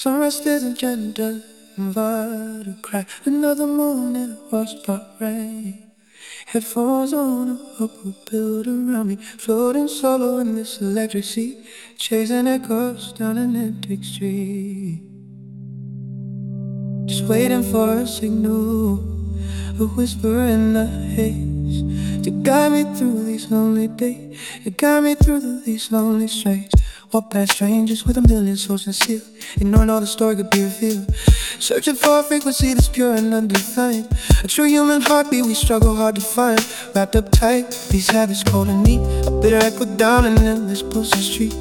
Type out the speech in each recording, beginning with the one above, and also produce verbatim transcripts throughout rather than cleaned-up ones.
Sunrise stares and gentle, invite a cry. Another morning was but rain. Headphones on, a hope will build around me. Floating solo in this electric sea, chasing echoes down an empty street. Just waiting for a signal, a whisper in the haze, to guide me through these lonely days, to guide me through these lonely streets. Walk past strangers with a million souls sincere, ignoring all the story could be revealed. Searching for a frequency that's pure and undefined, a true human heartbeat we struggle hard to find. Wrapped up tight, these habits cold and neat, a bitter echo down an endless pulsing street.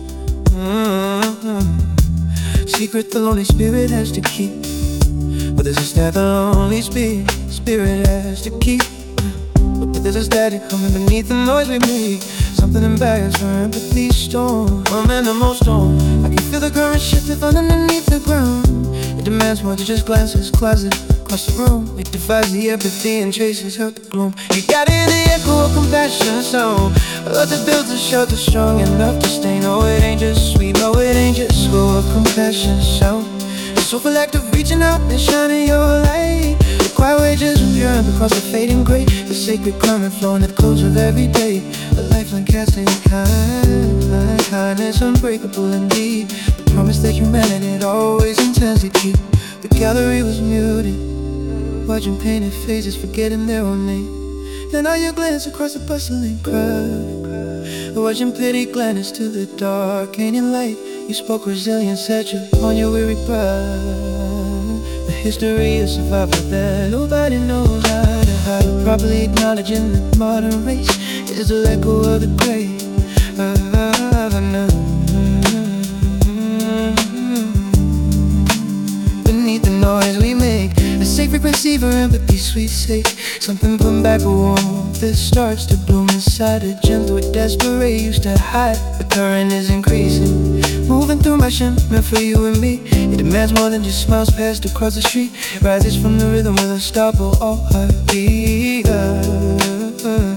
mm-hmm. Secret the lonely spirit has to keep, but there's a snare the lonely spirit, spirit has to keep. But there's a static coming beneath the noise we make, something embarrassed for empathy's storm. I'm in the most storm, I can feel the current shifting underneath the ground. It demands more than just glances, closet across the room. It divides the empathy and chases out the gloom. You gotta hear the echo of compassion sound, a love that builds a shelter strong enough to stay. No, it ain't just sweet, no, it ain't just slow of compassion sound. It's so collective, reaching out and shining your light. The quiet wages of pure across the fading gray, the sacred current flowing at the close of every day. A lifeline casting kind, kindness unbreakable indeed. The promise that humanity always intends to keep. The gallery was muted, watching painted faces forgetting their own name. Then all your glance across the bustling crowd, watching pity glance to the dark alien light. You spoke resilience, set you on your weary pride. The history of survival that nobody knows how to hide. Properly acknowledging the modern race is the echo of the grave. Beneath the noise we make, a safe frequency for empathy, sweet safe. Something put back a warmth that starts to bloom inside, a gentle desperate used to hide. The current is increasing, moving through my shim, meant for you and me. It demands more than just smiles passed across the street. It rises from the rhythm with unstoppable all heartbeat. uh, uh,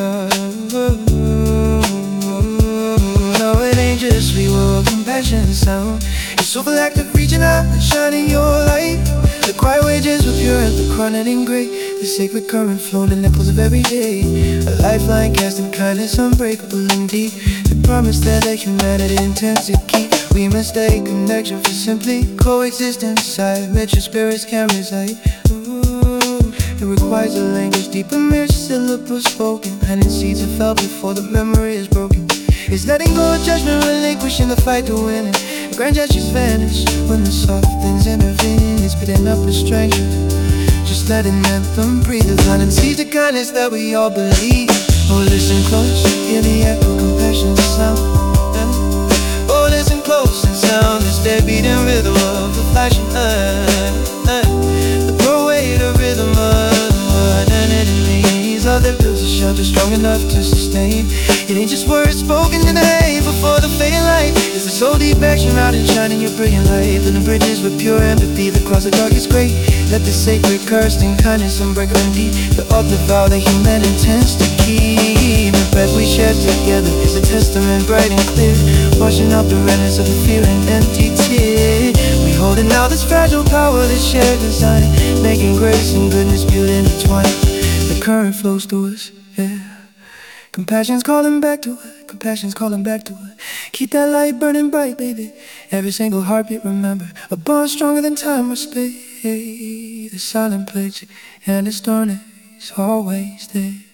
No, it ain't just sweet world compassion sound. It's so active, reaching out and shining your light. The quiet wages were pure and the chronic and great, the sacred current flowing in the pulse of every day. A lifeline casting kindness unbreakable indeed. The promise that the humanity intends to keep. We mistake connection for simply coexistence. I met your spirits can reside. Ooh, it requires a language deep in mere syllables spoken, planting seeds are felt before the memory is broken. It's letting go of judgment, relinquishing the fight to win it. Grand gestures vanish when the soft things intervene. It's spitting up a stranger, just letting them breathe. The line and sees the kindness that we all believe. Oh, listen close, hear the echo, compassion sound. Oh, listen close and sound the steady beating rhythm of the flashing light. The pro weight of rhythm of identities. All that builds a shelter strong enough to sustain. It ain't just words spoken in the hay before the fading light. It's the soul deep action out and shining your brilliant light. Building bridges with pure empathy that cross the darkest gray. Let the sacred curse and kindness unbreakable indeed. The ultimate vow that human intends to keep. The breath we share together is a testament bright and clear, washing out the redness of the fear and empty tear. We holding out this fragile power, this shared design, making grace and goodness beauty intertwined. The current flows through us, yeah. Compassion's calling back to it, compassion's calling back to it. Keep that light burning bright, baby. Every single heartbeat, remember, a bond stronger than time or space. The silent pledge and the stone is always there.